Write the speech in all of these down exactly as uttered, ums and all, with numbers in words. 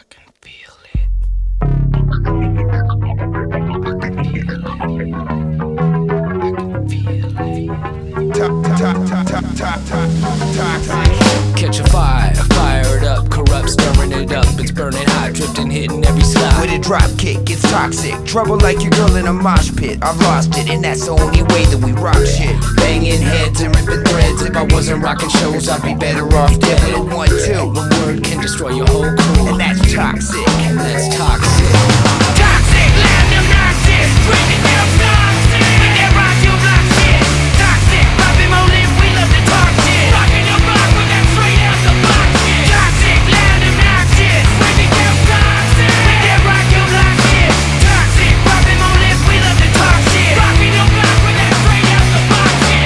can feel it. I can feel it. I can feel it. Top, top, top, top, top, top, toxic. Catch a fire, fire it up, corrupt, stirring it up. It's burning hot, drifting, hitting every slide. With a drop kick, it's toxic. Trouble like your girl in a mosh pit. I've lost it, and that's the only way that we rock shit. Banging heads and ripping threads. If I wasn't rocking shows, I'd be better off dead. With a one, two, One word can destroy your whole crew, and that's toxic. and that's toxic. Toxic, land obnoxious, drinking down toxic. With that rock you block shit. Toxic, popping more lip, we love to talk shit. Rocking your block with that straight out the box shit. Toxic, land obnoxious, drinking down toxic. With that rock you block shit. Toxic, popping more lip, we love to talk shit. Rocking your block with that straight out the box shit.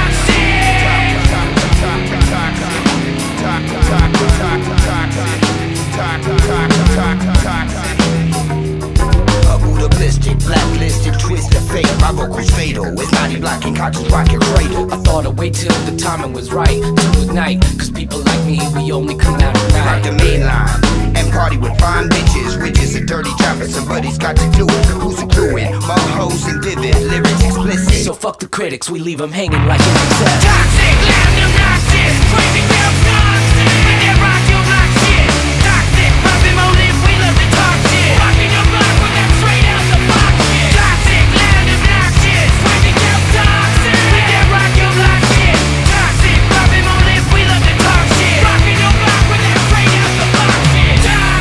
A Buddha ballistic, blacklisted, twist of fate. My vocals fatal, it's ninety blocking conscious rocket cradle. I thought I'd wait till the timing was right to ignite, cause people like me, we only come out at Rock night. the main line and party with fine bitches. Riches a dirty job, but somebody's got to do it. Who's a crewin'? Mug hoes and vivid, lyrics explicit. So fuck the critics, we leave them hanging like an excess. Toxic, land obnoxious, drinking down toxic. With that rock you block shit. Toxic, popping more lip, we love to talk shit. Rocking your block with that straight out the box shit. Toxic, land obnoxious, drinking down toxic. With that rock you block shit. Toxic, popping more lip, we love to talk shit. Rocking your block with that straight out the box shit.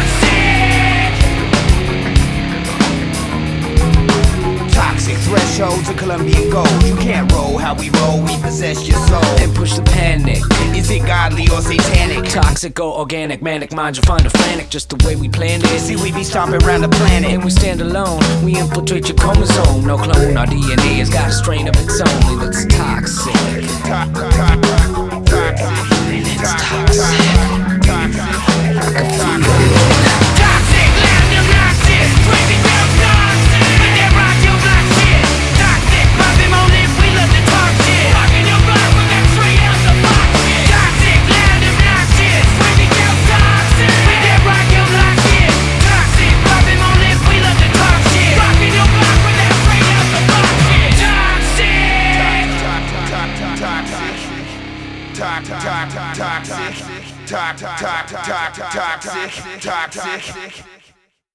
Toxic. Toxic thresholds of Colombian gold. You can't roll how we roll, we possess your soul. And push the panic. Is it godly or satanic? Toxic or organic, manic minds you'll find a frantic, just the way we planned it. See, we be stomping around the planet. And we stand alone, we infiltrate your chromosome. No clone, our D N A has got a strain of its own, and it's toxic. Top, top, top, toxic. And it's toxic. I can feel it. Toxic, land obnoxious, drinking down toxic. With that rock you block shit. Toxic, popping more lip, we love to talk shit. Rocking your block with that straight out the box shit. Toxic, land obnoxious, drinking down toxic. With that rock you block shit. Toxic, popping more lip, we love to talk shit. Rocking your block with that straight out the box shit. Toxic. Toxic, toxic, toxic, toxic, toxic, toxic, toxic, toxic.